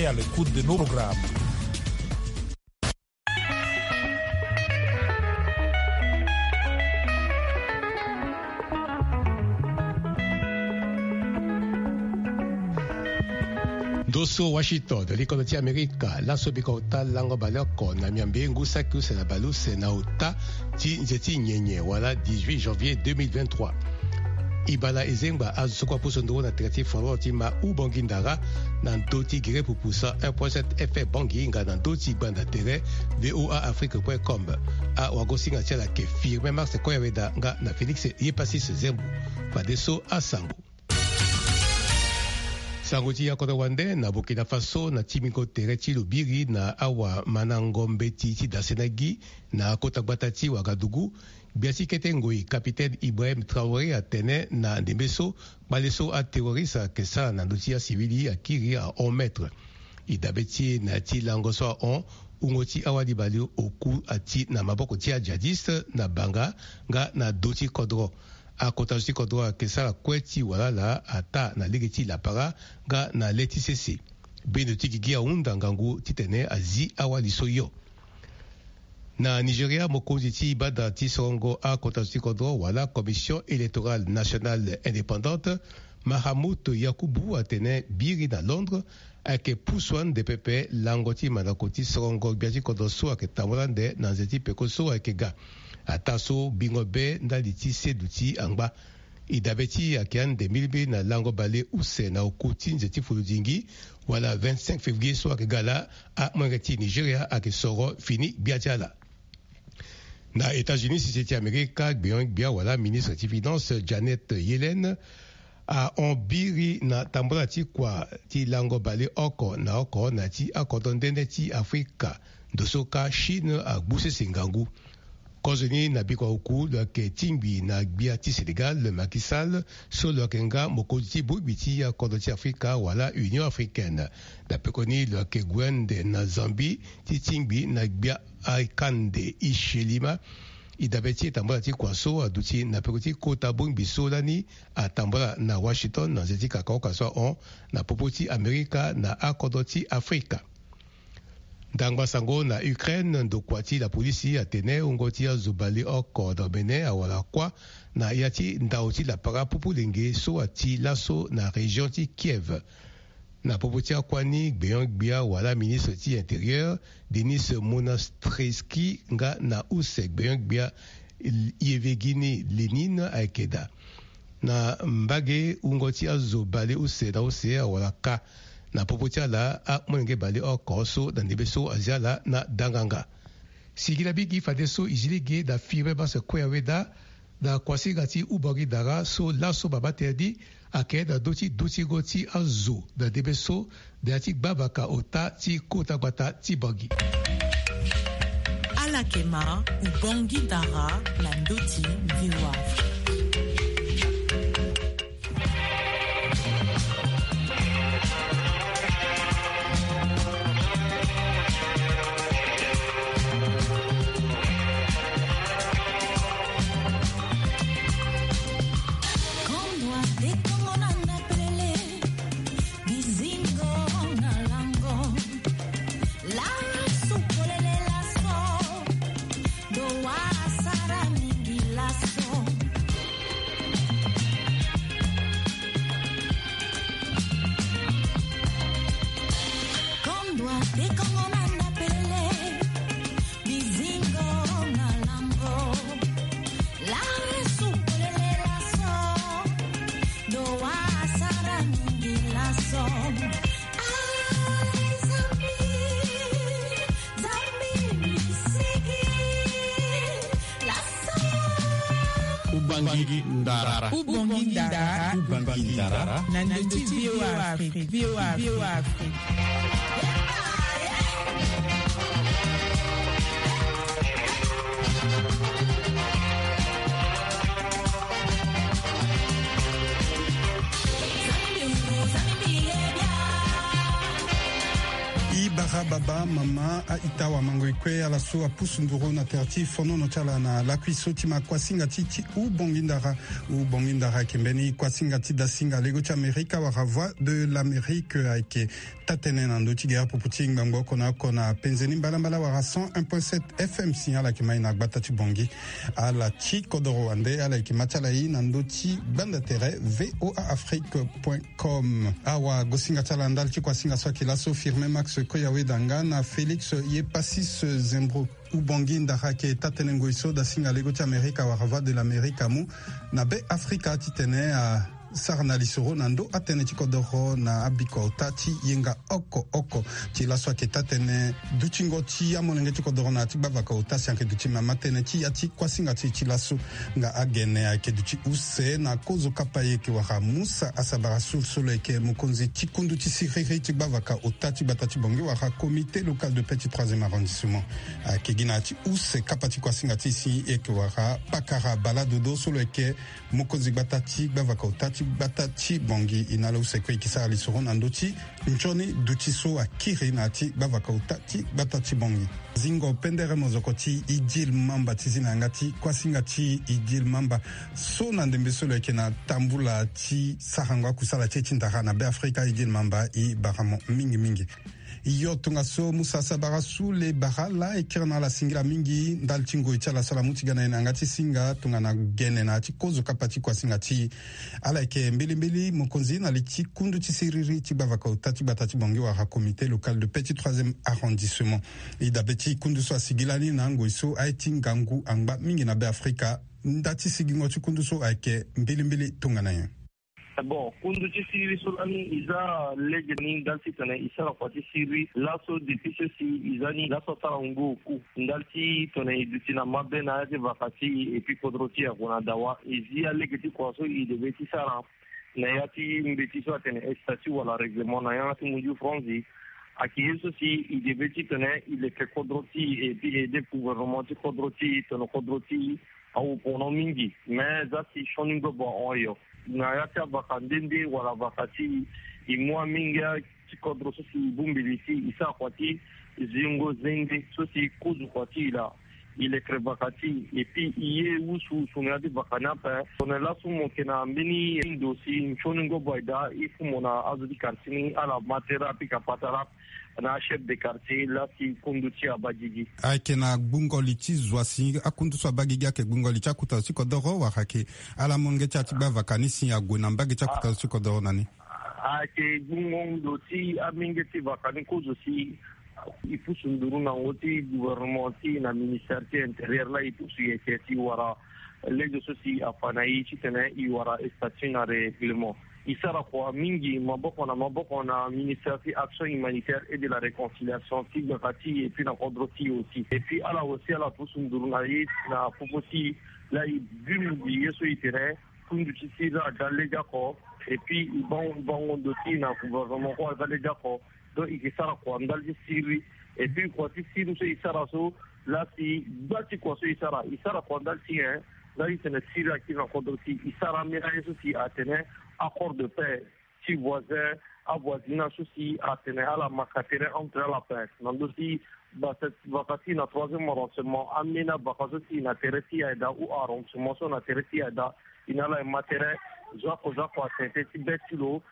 restez à l'écoute de nos programmes. Dosso Washington, l'école de l'Amérique, la sobikota lango baloko na miambe ngusa kuse na balu senauta ti nzeti nyenye wala 18 janvier 2023. Ibala ezengba azukwa pusondo na trati foro ti ma ubongindara na ndoti gire pupusa 1.7 FM bonginga na ndoti banda tere voaafrique.com a wagosinga tiala ke firme mars koyaweda nga na Felix Yepasis Zembu padeso asango. Sanguti ya Kodawande na Burkina Faso na Timiko Tereti Lubiri na Awa Manangombe Titi Dasenagi na Kotagbata Wagadugu biasi ketengoi capitaine Ibrahim Traoré Atene na Ndembeso baleso a terroriste kesa na ndotia civili akiri a 1 mètre idabeti na ti langoswa on ungoti awadi balio oku ati na maboko tia jadiste na banga nga na doti kodro a kotajuti kodro kesa kweti walala ata na ligeti la para nga na leti cc bendo tigigia unda ngangu titene azi awali soyo na Nigeria mokonzi ti bada ti songo a kotajuti kodro wala commission électorale nationale indépendante Mahamoud Yakubu atene biri na Londres ake puswan de pepe langoti manakoti songo biaji kodoso ake tamolande na nzeti pekoso ake ga ataso bingobe ndali ti seduti angba idabeti ake ande milbe na lango bale use na okuti nzeti fuludingi wala 25 février so ake gala a mwangeti Nigeria ake soro fini biajala. Na États-Unis, c'était Amérique, bien wala ministre de Finance Janet Yellen a ombiri na tambola ti kwa ti lango bale oko na ti akodondende ti Afrika dosoka Chine a gbuse singangu. Kozoni na bikwa uku le ke timbi na gbia ti Sénégal le Macky Sall so le kenga mokozi ti bubiti ya kodo ti Afrika wala Union africaine. Da pekoni le ke gwende na Zambie ti timbi na gbia aikande ishelima idabeti tambola ti kwaso aduti na pekoti kota bongbi solani a tambola na Washington na zeti kakao kaswa on na popoti Amerika na akodo ti Afrika. Dangba sango na Ukraine ndokwati la polisi atene ungoti ya zubali oko domene awala kwa na yati ndauti la para pupulenge so ati laso na région ti Kiev. Na popoti akwani gbia wala ministre ti intérieur Denis Monastreski nga na usek gbia Yevgeny Lenin aikeda. Na mbage ungoti ya zubali use na use awala ka na popotia la a mwenge bale o koso da nebeso aziala na danganga. Sigila bigi fadeso izilige da firme basa kwea weda da kwasi gati ubagi dara so laso baba terdi ake da doti goti azo da debeso da ati babaka ota ti kota gbata ti bagi. Alakema ubangi dara na ndoti viwa. Ubangi Ndara Nandoti VOA Afrique. Ibara baba mama a itawa mangoikwe ala so apusu nduro na terti fono no chala na la kuisoti ma kwasinga titi u bongindara kembeni kwasinga ti da singa lego cha Amerika wa voix de l'Amérique aike tatene na ndo tiga poputi ngango kona penzeni mbala wa 101.7 FM signala ki maina gbata ti bongi ala chi kodoro ande ala ki machala yi na ndo ti banda tere voaafrique.com awa gosinga chala ndal ti kwasinga so ki la so firme Max Koyawe Danga na Félix Yepasis Zembro Ubongi ndaka ke tatene ngoiso da singa lego ti Amerika wa voix de l'Amérique mu na be Afrika ti tene a sarna lisoro nando atene ti kodoro na abiko tati yenga oko ti la so ke tatene duchingo ti amonenge ti kodoro na ti bavaka otasi anke duchi mama tene ti ati kwasinga ti la so nga agene ake duchi use na kozo kapaye ke wa musa asabara solo ke mukonzi ti kundu ti siriri ti bavaka otati batati bongi wa comité local de petit 3e arrondissement ke gina ti use kapati kwasinga ti si e ke wa pakara baladodo solo ke mukonzi batati bavaka otati batati bongi inalo usekwe kisa alisoro nandoti nchoni dutiso akiri nati bavaka utati batati bongi zingo pendere mozokoti idil mamba tizina ngati kwasinga ti idil mamba so nandembe solo ke na tambula ti sarangwa kusala ti tindara na be Afrika idil mamba I baramo mingi iyo tunga so musa sabara su le barala e kirana la singila mingi ndal tingo itala sala mutigana ina ngati singa tunga na gene na ti kozo kapati kwa singa ti ala ke mbili mokonzi na liti kundu ti siriri ti bavaka utati batati bongi wa comité local de petit 3e arrondissement ida beti kundu so asigilani na ngoiso aiti ngangu angba mingi na be Afrika ndati sigingo ti kundu so ake mbili tunga na yen. Bon, kundu ci siri solani iza legeni dalti tane isara kwati siri laso depuis ceci izani laso tarango ku dalti tane idutina mabe na ate vakati et puis kodroti akona dawa izia legeti kwaso idebeti sara na yati mbeti so tane estati wala règlement na yati muju franzi akiyeso si idebeti tane ile ke kodroti et puis aider gouvernement kodroti tane kodroti au pono mingi mais za si shoningo bo oyo na yata bakandende wala bakati imwa minga tikodro so si bumbilisi isa kwati zingo zenge so si kuzu kwati la ile krebakati et puis iye usu sunadi bakanapa on la sumo kena mbini ndosi nchoningo boida ifumona azudi kartini ala matera pika patara na chef de quartier la si kunduti abajiji akena gbungoli ti zwasi akundu so abagigi ake gbungoli cha kuta si kodoro wa hake ala monge cha ti bavakani si agona mbagi cha kuta si kodoro nani ake gbungondo ti aminge ti vakani kuzo si ipusu nduru na oti gouvernement ti na ministère ti intérieur la ipusu yeke ti wara lejo so si afana yi ti tene i wara station na règlement isara kwa mingi maboko na ministère de action humanitaire et de la réconciliation ti bakati et puis na kodroti aussi et puis ala aussi ala pusunduru na yi na popoti la i bimu di yeso itere kundu ti sira dalega ko et puis bon doti na gouvernement ko dalega ko do ikisara kwa ndal ti siri et puis kwa ti siri so isara so la si bati kwa so isara kwa ndal ti là il tene sira ki na kodroti isara mira yeso si atene accord de paix si voisin avoisinage aussi à tenir à la macatere entre la paix. Nandosi bakati na troisième arrondissement amena bakati na tereti aida ou arrondissement so na tereti aida inala matere jako atente ti betilo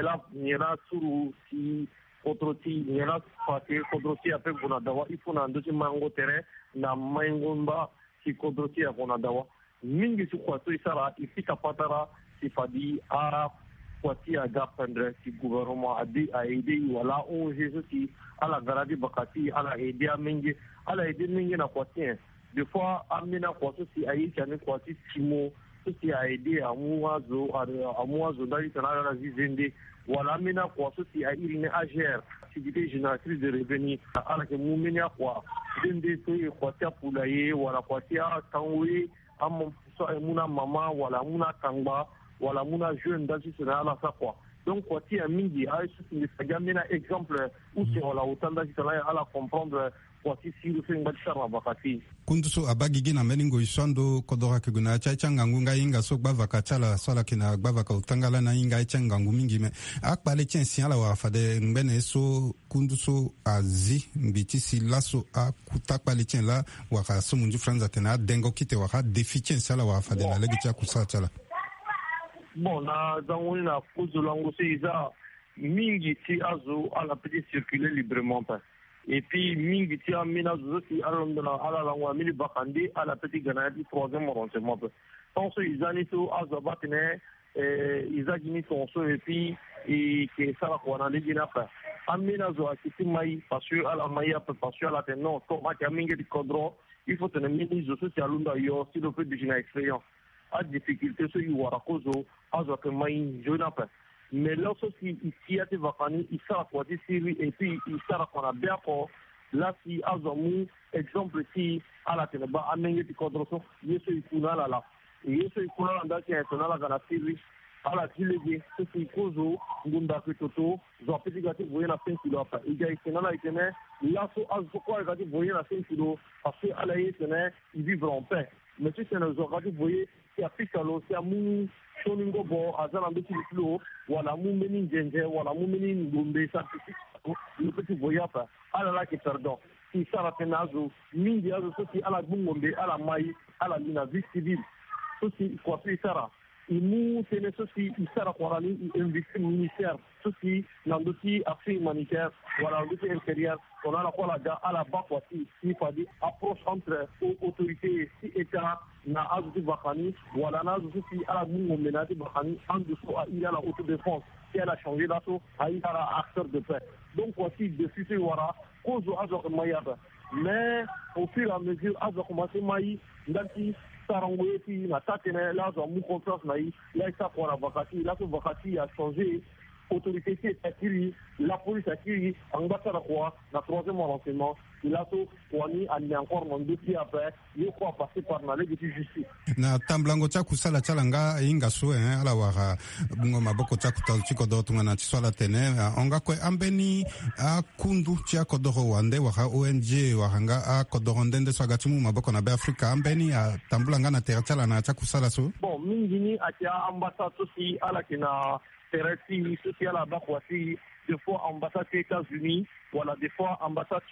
nyela suru si kodroti nyela fate kodroti ape kuna dawa ifuna ndosi mango tere na mangomba si kodroti akona dawa mingi si kwato isara ifika patara sifadi a kwati a dapendre si gouvernement a aidé wala on jésus si ala garadi bakati ala aidé mingi na kwati des fois amina kwati si ayi chane kwati timo si a aidé amuazo ndali tanala na zizende wala amina kwati si ayi ne agère activité génératrice de revenus ala ke mumenya kwa dende so kwati apulaye wala kwati a tanwe am so muna mama wala muna kangba wala muna jeune dans ce ala sa quoi donc kwati a mingi a ce qui est un exemple où c'est wala autant dans ce ala comprendre kwati siru fe ngati sara vakati kunduso abagigi na meningo isondo kodora kuguna cha ngangu nga inga so gba vakachala sala kina gba vaka utangala na inga cha ngangu mingi me akpale chen siala wa fade ngene so kunduso azi mbiti si laso akutakpale chen la wa ka so munju franza tena dengo kite wa ka deficient sala wa fade la legi cha kusachala bon na zangoni na kuzulango se iza mingi ti azo ala petit circuler librement pas. Et puis mingi ti amina zo ti alondona ala langwa mili bakandi ala petit ganadi troisième arrondissement. Tant ce izani to azo batene izagini tonso et puis et que ça la kwana ligina pas. Amina zo akiti mai parce que ala mai parce que ala non to ma mingi di kodro il faut tenir mini zo ti alunda yo si le peut déjà expérience. A difficulté ce yuara kozo azo que mai jona pas. Mais lorsque ici a été vacani, il sera quoi d'ici et puis il sera qu'on a bien fort. Là, si Azomu, exemple, si à la télé, à Mengue de Kodroso, il y a ce qu'on a là. Et il y a ce qu'on a là qui est un à la Syrie, à la Tilégé, ce qui cause au Gunda Toto, j'ai petit gâteau, vous voyez la 5 kilos. Il y a un là, il y a ce pourquoi il a dit, vous voyez la 5 kilos, parce qu'à la ils vivent en paix. Mais si c'est un autre, vous voyez, c'est à Picalo, c'est à Mou. Shoningo bo azana mbeti liflo wala mumeni njenje wala mumeni ngombe scientifique le petit voyapa ala la ke pardon si sara tenazo mingi azo soki ala bungombe ala mai ala lina vie civile soki kwa pi sara imu tene soki isara kwa rani invité ministère soki nandoti affaires humanitaires wala ndoti intérieur on a la quoi la ala ba kwa si fadi approche entre autorités si état na azuti bakani wala na azuti ala mungo menati bakani en dessous à il y a la autodéfense qui a changé d'asso à il y a la acteur de paix donc voici de suite wara cause azo mayaba mais au fur et à mesure azo commencé mai ndanti sarangoyeti na tatene la azo mu confiance mai là ça pour la vakati là que vakati a changé autorité qui est acquise, la police acquise, en bas de quoi, la troisième renseignement, il a tout, on est encore dans deux pieds après, il faut passer par la légitime justice. Na tamblango cha kusala chalanga inga suwe ala waka bungo maboko cha kutalchiko dotu na chiswala tene onga kwe ambeni kundu cha kodoro wande waka ONG wakanga kodoro ndende swagatimu maboko na be Afrika ambeni tambulanga na terachala na cha kusala su. Bon, mingini atia ambassade aussi ala kina terrestre social à Bakwasi, des fois ambassade des États-Unis, voilà, des fois ambassade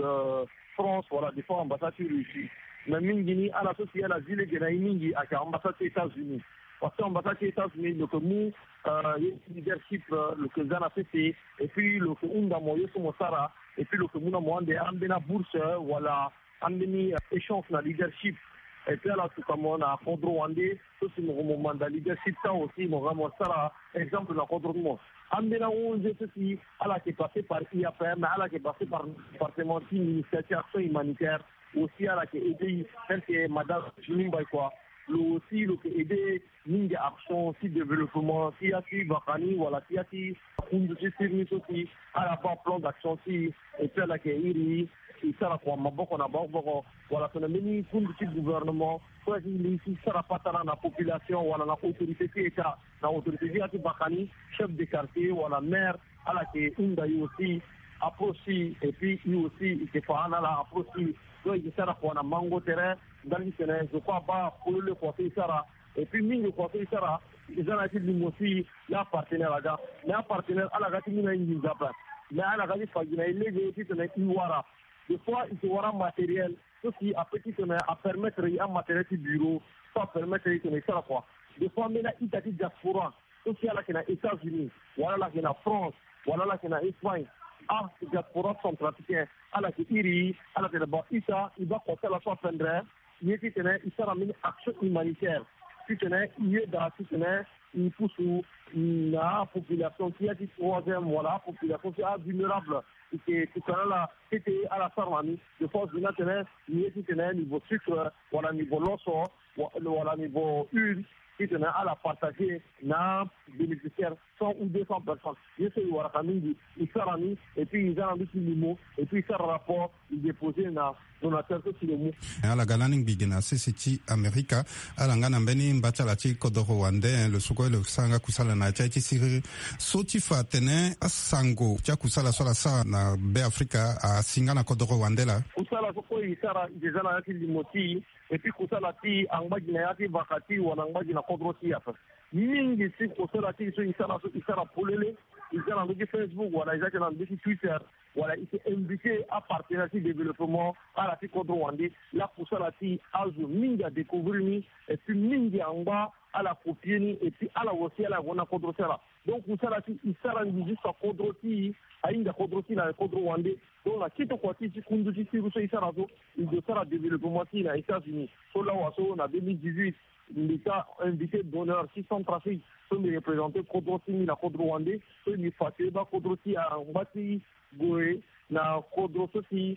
France, voilà, des fois ambassade Russie. Mais Mingini, à la société, à la ville de Naïmingi, à l'ambassade des États-Unis. Parce que l'ambassade des États-Unis, le que nous, leadership, le que Zana fait, et puis le que Unda Moyo Somosara, et puis le que Mouna Moande, Ambena Bourse, voilà, Ambeni échange na leadership. Et puis là, tout comme on a Condro Wandé, tout ce moment de leadership, ça aussi, mon ramon Sara, exemple, dans Condro Monde. Ambena on je ceci, à la qui est passé par IAPM, à la qui est passé par le département d'initiative action humanitaire, aussi à la qui est aidé, celle qui est Madame Jimimba quoi. Aussi, le qui est aidé, Ninga Action, aussi développement, si à qui Bakani, voilà, si à qui, aussi, à la part plan d'action, si, et puis à la qui est Iri, il sera quoi, Maboko, Naboko, voilà, c'est un mini du gouvernement, soit il sera pas dans la population, voilà, la autorité qui est là, la autorité qui est Bakani, chef de quartier, voilà, maire, à la qui est Undaï aussi, approche, et puis lui aussi, il est pas à la approche, donc il sera quoi, na mango terrain, dans le terrain, je crois pas, pour le côté, il sera, et puis, mine le côté, il sera, ils ont été dit aussi, il y a un partenaire là-dedans, mais un partenaire, à la gâte, il y a une place, mais à la gâte, il y a une légalité, il y a des fois, il y aura matériel, ceci à petit à permettre un matériel de bureau, ça permettre de faire la quoi. Des fois, maintenant, il y a des diaspora, ceci à la qui est aux États-Unis, voilà la qui est en France, voilà la qui est en Espagne, ah, les diaspora centrafricains, à la qui est à la qui est là-bas, il va compter la soit prendre, il sera une action humanitaire. Si tu es, il pousse la population qui a dit troisième, voilà, population qui est vulnérable. Et tout ça là, c'était à la Sarmani, de force de la niveau sucre, voilà, niveau loso, voilà, niveau huile, qui tenait à la partager na bénéficiaires 100 ou 200 personnes. Je sais où ils sont et puis ils ont un petit mot et puis ils ont un rapport, ils déposent na donateur sur le mot. Ala galaning bigena sisi Amerika ala ngana mbeni mbachala chi kodoro wande le suko le sanga kusala na cha chi siri soti fatene asango cha kusala sola sa na be Afrika a singana kodoro wande la kusala soko isara jezala yati limoti et puis kusala ti angbaji na yati vakati wana angbaji na kodroti yafa mingi si kusala ti so isara polele isara ngi Facebook wala isara na ngi Twitter voilà, il s'est invité à partenariat de développement à la Côte Rwandais, la kusala ti azu mingi à découvrir et puis mingi en bas à la copier et puis à la aussi à la wana kodrotera. Donc kusala ti isara ngi juste à kodroti ainda kodroti na Côte Rwandais. Donc la kito kwa ti kundu ti ruso isara zo, il de faire développement ti na États-Unis. So là waso na 2018 l'État invité d'honneur 600 trafics sont représentés kodroti ni la Côte Rwandais, so ni faté ba kodroti à ngati goe na kodroti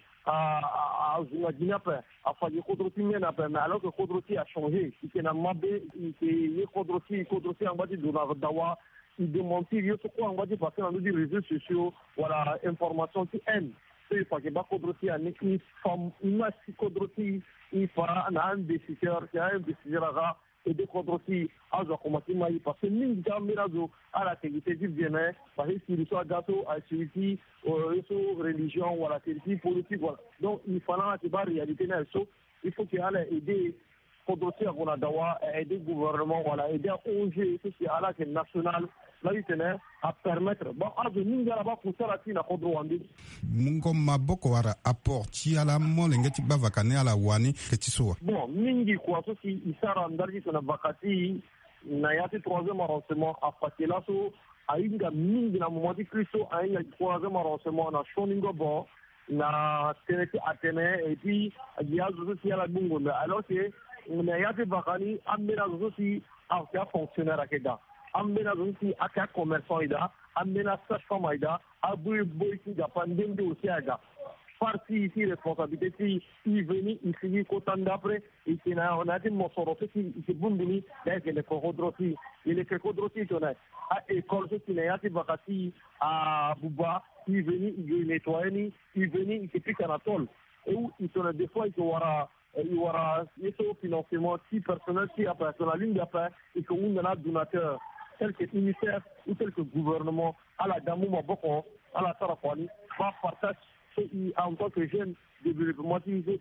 à Guinée a fallu kodroti mais alors que kodroti a changé il n'a mabé il kodroti en bas de dawa il démentit il se quoi en bas de passer dans les réseaux sociaux voilà information qui aime c'est pas que ba kodroti a une femme une kodroti il fera un investisseur qui a un investisseur et de kodroti a commencé mai parce que mingi kamera zo ala qualité du bien parce que si soit gâteau à celui religion voilà c'est politique voilà donc il fallait que la réalité là il faut qu'il ait aider kodroti à dawa aider gouvernement voilà aider ONG social et national là il tenait à permettre bon à de mingi là ba kusala tina kodrwandi mungo maboko wara apport ti ala molengeti ba vakane ala wani ketisoa bon mingi kwa so si isara ndari na vakati na yati troisième arrangement a fatela so ainga mingi na momenti Christo ainga troisième arrangement na shoningo bon na tenete atene et puis il y a aussi à la bungo alors que na yati vakani amena aussi a fonctionnaire akeda amena aussi aka commerçant ida amena sage-femme ida abu boy qui da pandemie aussi aga parti ici responsabilité si il venu ici côté d'après et qui on a dit mon soro qui c'est bunduni avec les kodroti il est kodroti on a à école ce qui n'a pas vakati à Buba il venu il nettoyer il venu il pique à la tôle et où il sont des fois il y aura ce financement si personnel si après sur la ligne d'après et que on a donateur tel que ministère ou tel que gouvernement à la damu maboko à la tarafani va partage en tant que jeune développement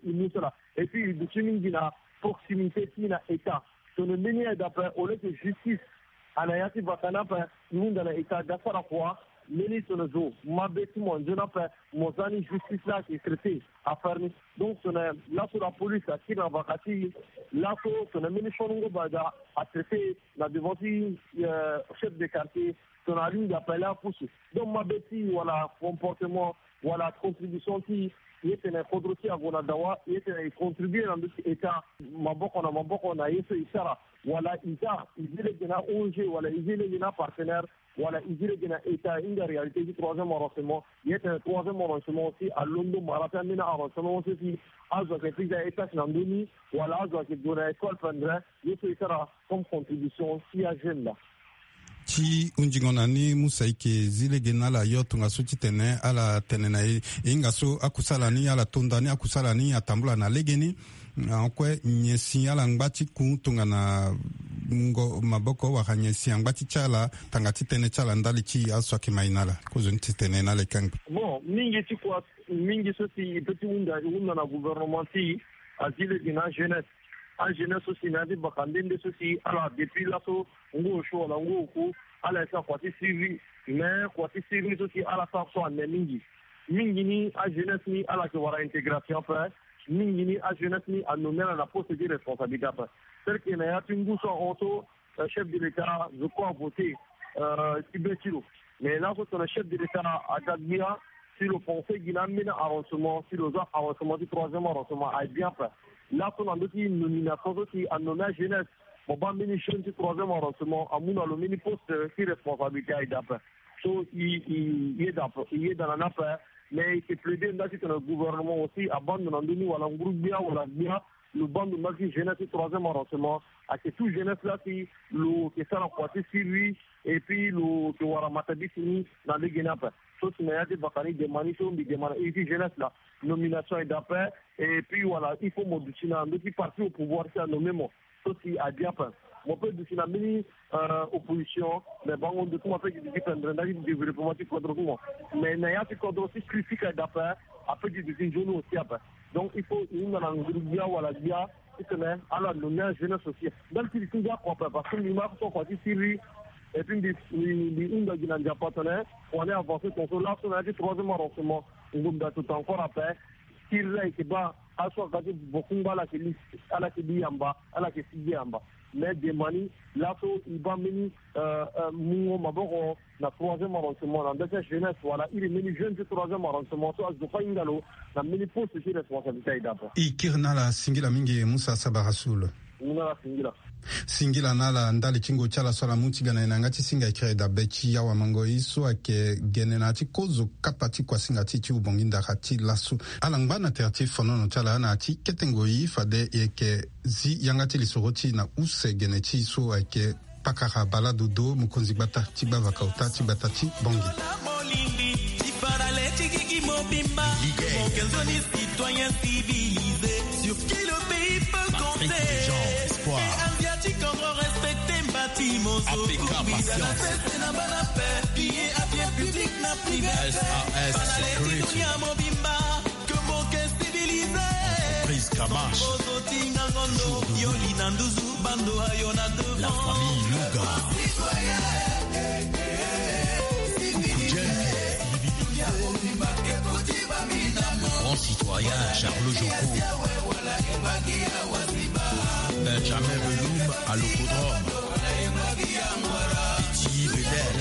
et puis il y a proximité qui na état sur le meilleur d'après au lieu de justice anayati bakana pa nous dans l'état d'affaires quoi ministre de zo mabeti mon jeune après mozani justice là qui est traité à faire donc là sur la police qui na vakati là sur le ministre ngo bada a traité la devant chef de quartier sur la ligne d'appel là pour donc mabeti voilà comportement voilà contribution qui était un kodroti à Gonadawa était contribuer dans l'état maboko na yeso isara voilà il est là ONG voilà il est là partenaire voilà il est là état en réalité du troisième arrangement il est un troisième arrangement aussi à Londres Marathon mina arrangement aussi azo que prise état nandoni voilà azo que dona école prendre yeso isara comme contribution si à jeune là ti unjingona ni musaike zile genala yotu ngaso titene ala tenena ingaso akusala ni ala tonda ni akusala ni atambula na legeni akwe nyesi ala ngbati kuntunga na ngo maboko wa hanyesi ngbati chala tangati tene chala ndali chi aso kimainala kuzunti tene na lekang bon mingi ti kwa mingi soti petit unda na gouvernement ti azile gena jeunesse en jeunesse aussi n'a dit bakandende ceci alors depuis là so ngo show la ngo ku ala sa kwati CV mais kwati CV aussi ala sa so en mingi ni a jeunesse ni ala que wara intégration fa mingi ni a jeunesse ni a nommer la poste de responsabilité fa c'est que na yati ngo so auto chef de l'état je crois voter Tibetilo mais là so le chef de l'état a Gagbia si le conseil guinéen arrangement si le arrangement du troisième arrangement a bien fait là on a une nomination aussi à nommer jeunesse bon ba ministre du troisième arrangement à mon le mini poste qui responsabilité d'après so il est dans la nappe mais il plaide dans le gouvernement aussi abandonne nous wala groupe bien wala bien le bande de jeunesse du troisième arrangement à que tout jeunesse là qui le que ça la croisé sur lui et puis le que wara matabi fini dans les Guinapa. Sauf que Mayati Bakani demande et puis jeunesse là nomination et d'après et puis voilà il faut modifier dans le parti au pouvoir c'est nommément. Sauf que à Diapa. Mon père de la mini opposition, mais bon, de tout fait du développement du cadre. Mais il y a des cadres aussi critiques d'après, après du décision aussi après. Donc il faut une langue ou la dia, qui est à la jeunesse aussi. Dans le pays, il y a quoi parce que les marques sont partis sur lui, et puis une de nos partenaires, on est avancé contre là, on a dit troisième arrangement, on a tout encore après. S'il y a qui va, à soi, beaucoup à la qui amba, à la qui s'y amba. Mais des manies, là, il va mener Maboro, la troisième arrangement, la deuxième jeunesse, voilà, il est mené jeune du troisième arrangement, soit je fais une galo, la mini poste de responsabilité d'abord. Et Kirnala Singila Mingi Moussa Sabarasoul. Singila nala ndali chingo chala swala mutiga na inangati singa ikireda bechi ya wa mango iso ake genenati kozo kapati kwa singa tichi ubonginda hati lasu alangba terti fonono chala na ati ketengo yi fade eke zi yangati lisoroti na use geneti iso ake pakara balado do mukonzi bata tiba vakauta tibata ti bongi sur qui le pays peut compter. SAS Security. La famille Luga. Grand citoyen Charles Joko. Benjamin Veloum à l'Ocodrome. Petit Bedel.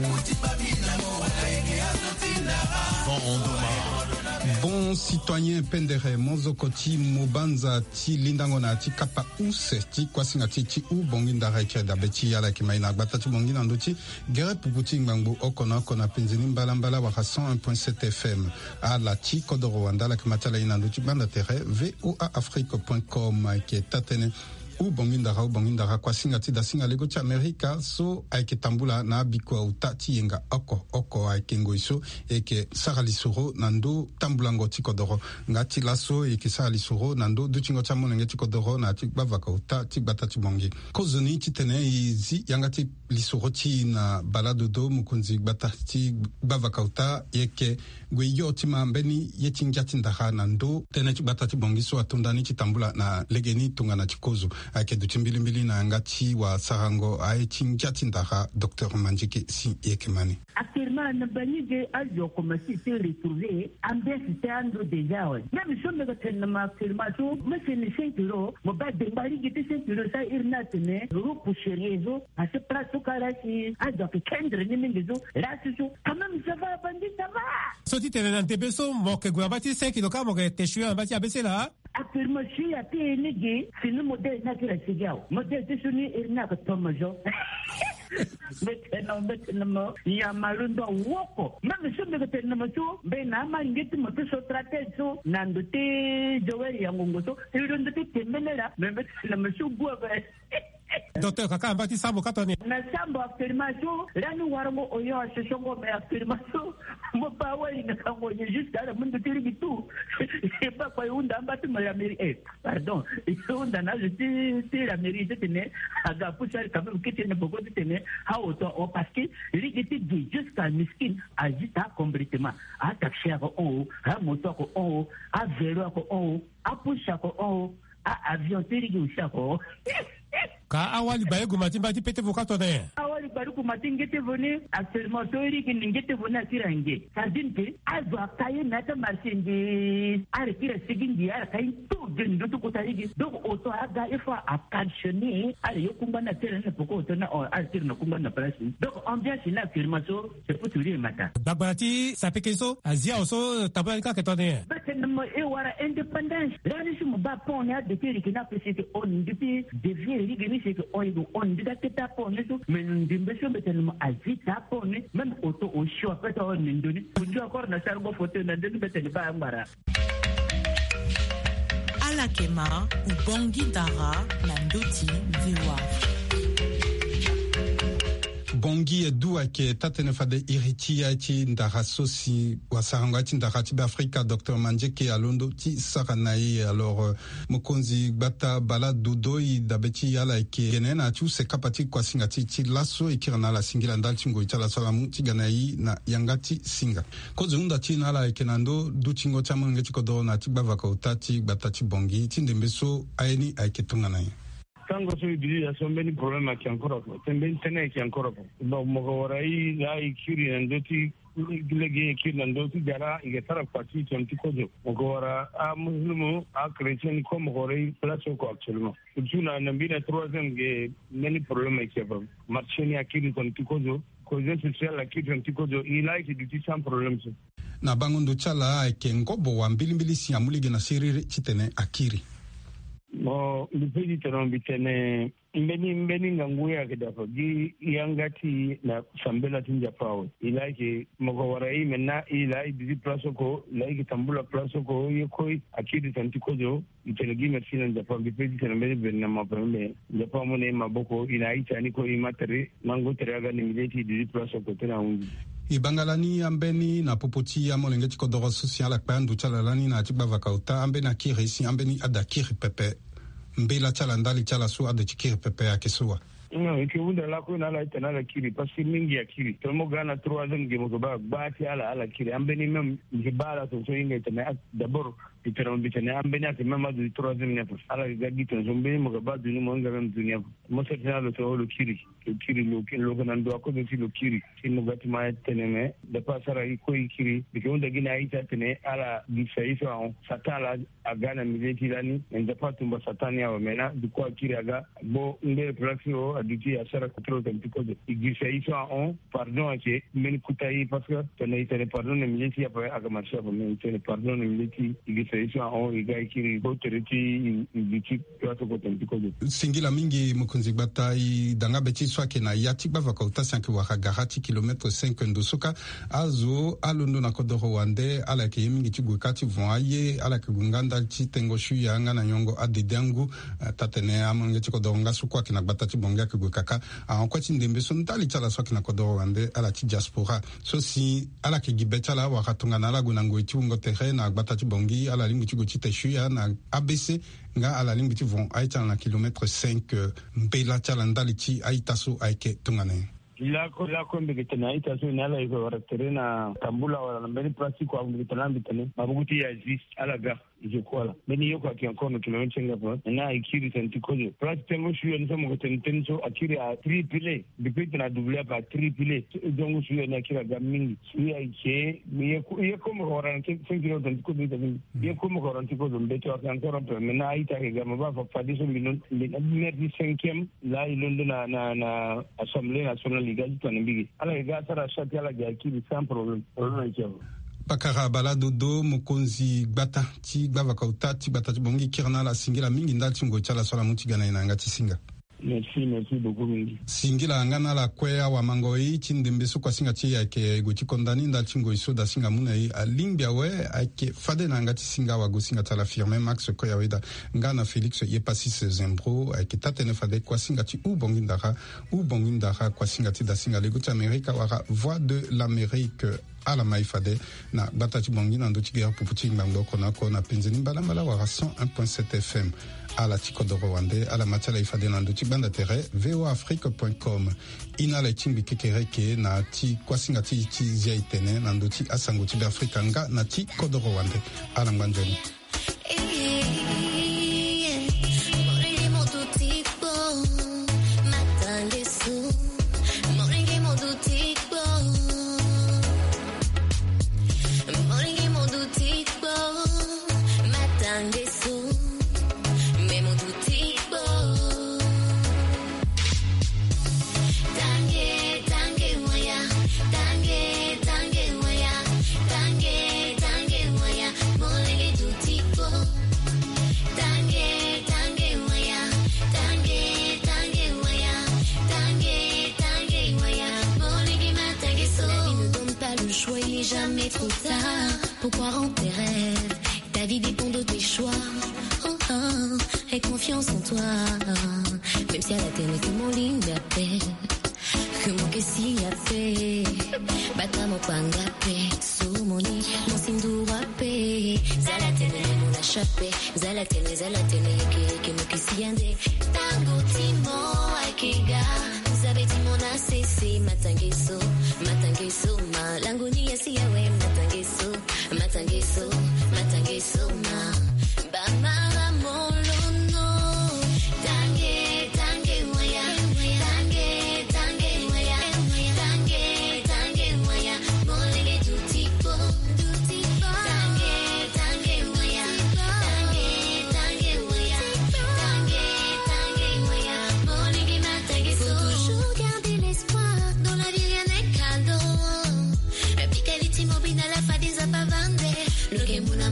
Van Ondoma. Bon citoyen pendere mozokoti mobanza ti lindangona ti kapa use ti kwasinga ti u bonginda raike da beti yala ki maina gbata ti bongina ndoti gere puputi ngbango okona kona penzini mbala wa 101.7 FM ala ti kodoro wandala ki matala ina ndoti banda tere voaafrique.com ki tatene u bongindara kwa singa ti da singa lego ti Amerika so aike tambula na biko utati yenga oko aike ngoiso eke sara lisoro nando tambulango ti kodoro ngati laso eke sara lisoro nando duchingo cha monenge ti kodoro na ti bavaka uta ti bata ti bongi kozoni ti tene izi yanga ti lisoro ti na balado do mukunzi bata ti bavaka uta eke gweyo ti mambeni yeti njati ndaha nando tene ti bata ti bongi so atundani ti tambula na legeni tungana ti kozo ake duti mbili na ngati wa sarango aiti njati ndaha Dr Manjike si yekemani. Actuellement, nous avons commencé à se retrouver en décision déjà. Même si nous avons actuellement tout, mais c'est les 5 euros, mon bas de mari qui était 5 euros, ça il n'a tenu, pour chérir, à ce place au Karachi, à donc 15 rennes, là c'est tout. Quand même, ça va, bandit, ça va. Soti tene na tebeso mo ke gwabati 5 kilo ka mo ke teshu ambati abese la. Actuellement, je suis à PNG, c'est le modèle naturel, c'est bien. Modèle de sonner, il n'a que Tomajo. Maintenant, il y a malundo woko. Même si nous avons tout, ben nama ngeti moto so trate so nandote jower yangongoso. Il y a des temenera, mais le monsieur boit. Docteur kaka ambati sambo katoni. Na sambo affirmation, là nous warmo oyo se songo mais affirmation. Mo pa wali na kango juste à la monde tiri tout. C'est pas quoi unda ambati ma Amérique. Pardon, il faut unda na je ti l'Amérique tene aga poussar quand même que tene beaucoup tene ha auto parce que rigiti dit jusqu'à miskin agita complètement. A taxi ko on, a moto ko on, a vélo ko on, a poussar ko on, a avion tiri ko ka awali baye gumati mbati pete vokato ne awali baruku matingete vone actuellement tori ki ningete vone akirange sadinte azwa kaye nata marchandise are kira sigindi ara kaye tout gendo to kotarigi donc auto aga ifa attentionner are yokumba na terrain poko to na altir na kumba na place donc ambiance na affirmation c'est pour tout le matin bagbarati sapekeso azia oso tabanka ketone betenmo e wara independence rani sumu ba pon ya de tiri ki na précité on depuis devient rigeni c'est que on dit que t'as pas mais nous disons que tellement agit t'as pas même auto au choix peut-être on nous donne pour encore na sargo photo na de peut-être pas ngara à Lakema ou Bangui Dara na ndoti VOA. Bongi edu ake tatene fade iriti ati ndara sosi wasaranga ati ndara tibe Afrika Dr Manjeke alondo ti saranai alors mokonzi gbata bala dudoi dabeti yala eke genena atu se kapati kwa singa ti laso ikirana la singila ndal tingo itala salamu ti ganai na yangati singa kozo unda ti nala eke nando du tingo chamange ti kodo na ti bavaka utati gbata ti bongi ti ndembeso aeni ake tunganai. Tango so utilisation beni problema ki ancora temben tene ki ancora no mogorai la ikiri ndoti lege ikiri ndoti jara igetara kwati tonti kojo mogora a muslimu a chrétien ko mogorai place ko actuellement tuna nambina troisième ge many problema ki aba marché ni akiri tonti kojo cause social akiri tonti kojo ila ki duti sans problème na bangondo chala ke ngobo wa mbilimbili si amulige na siriri chitene akiri mo lipedi tenombitene mbeni nganguya kidafa gi yangati na sambela tinja pawo ilaike moko warai menna ilai bizi plaso ko laiki tambula plaso ko yekoi akidi tantikojo itelegi mersina japa lipedi tenombeni benna mapambe japa mone maboko inaita niko imateri mango teraga ni mileti bizi plaso ko tena ungi ibangalani ambeni na popoti ya molenge tiko doro social akpa ndu chalalani na tiba vakauta ambeni akiri si ambeni adakiri pepe mbela chala ndali chala su ade chikiri pepe ya kisua no ikiunda lako na la itana kiri pasi mingi ya kiri tomo gana troisième game ko ba ti ala kiri ambeni mem ngibala to so inga itana d'abord iteron bitene ambeni ati mema du troisième ne pas ala gadi to zombeni mo ba du mo ngam dunia mo se tana to lo kiri lo kana ndo ko do lo kiri mo gati ma teneme de pasara iko kiri bikiunda gina aita tene ala disaiso on satala agana mileti lani nda patumba satani ya mena diko kiri aga bo nde praxio aditi asara kutro tempiko de disaiso on pardon ke men kutai parce que tene pardon mileti ya pa aga marcha bo men tene pardon mileti disaiso on iga kiri bo tereti diti plato ko tempiko de singila mingi mukunzi batai danga beti swake na yati bava ka utasanki wa garati kilometre 5 ndosoka azo alondo na kodoro wande ala ke mingi tigukati vont aye ala ke nganda ti tengoshu ya ngana nyongo adedangu tatene amange ti kodoro nga sukwa kina batati bonga ke gukaka en kwati ndembe so ntali chala swake na kodoro wande ala ti diaspora so si ala ke gibeta la wa katunga na la gunango ti ungo terrain na batati bongi ala lingi ti guti teshu ya na ABC nga ala lingi ti vont aita na kilometre 5 mbela chala ndali ti aitaso aike tungane lako mbeketana ita so nala iko waraterena tambula wala mbeni plastic wa mbeketana mbitane mabuguti ya zis alaga ijokola beni yoko akiankono kilometre ngapo na ikiri tantikojo plastic tengo shuyo nisa mgotentenso akiri a triple bipiti na double pa triple dongo shuyo na akira gamingi shuyo ike yeko mkora nkiro tantikojo yeko mkora tantikojo mbeto akiankora pe mena aita ke gama ba fadiso minon merdi 5e la ilondo na assemblée nationale ligaji tanembigi ala gasara shati ala jakiri sans problème ikiavo Bakara balado do mukonzi gbata ti gbava kauta ti gbata ti bongi kirna la singila mingi ndal tingo chala sola mutigana ina ngati singa. Merci beaucoup mingi. Singila ngana la kwea wa mangoi ti ndembe so kwa singa ti yake go ti kondani ndal tingo iso da singa muna i alimbia we ake fade na ngati singa wa go singa tala firme Max Koya weda ngana Felix ye pasis Zembro ake tatene fade kwa singa ti u bongi ndara kwa singa ti da singa lego ti Amerika wara voix de l'Amérique ala maifade na batati bongi na ndoti gera puputi ngbango konako na penzeni mbala wara 101.7 FM ala tikodoro wande ala matala ifade na ndoti banda tere voafrique.com ina la timbi kekereke na ti kwasinga ti zia itene na ndoti asango ti Afrika nga na ti kodoro wande ala ngbanjoni Jamais trop tard pour croire en tes rêves. Ta vie dépend de tes choix. Oh, oh. confiance en toi. Même si à la terre que mon ligne d'appel. Que mon kessi a fait. Bata mon pangapé. Sous mon lit, mon sindu wapé. Zalatene mon achapé. Zalatene que mon kessi ande. Tango timo aikiga. Vous avez dit mon ACC. Matangeso. Malangoni yasi yawe. Matangeso.